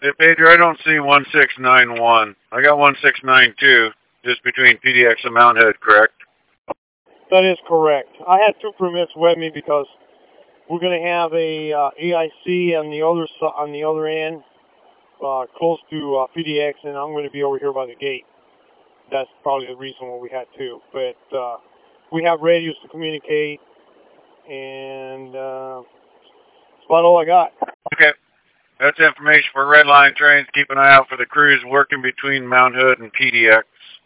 Hey, Pedro, I don't see 1691. I got 1692, just between PDX and Mount Hood, correct? That is correct. I had two permits with me because we're going to have a AIC on the other end, close to PDX, and I'm going to be over here by the gate. That's probably the reason why we had two. But we have radios to communicate, and that's about all I got. Okay. That's information for Red Line trains. Keep an eye out for the crews working between Mount Hood and PDX.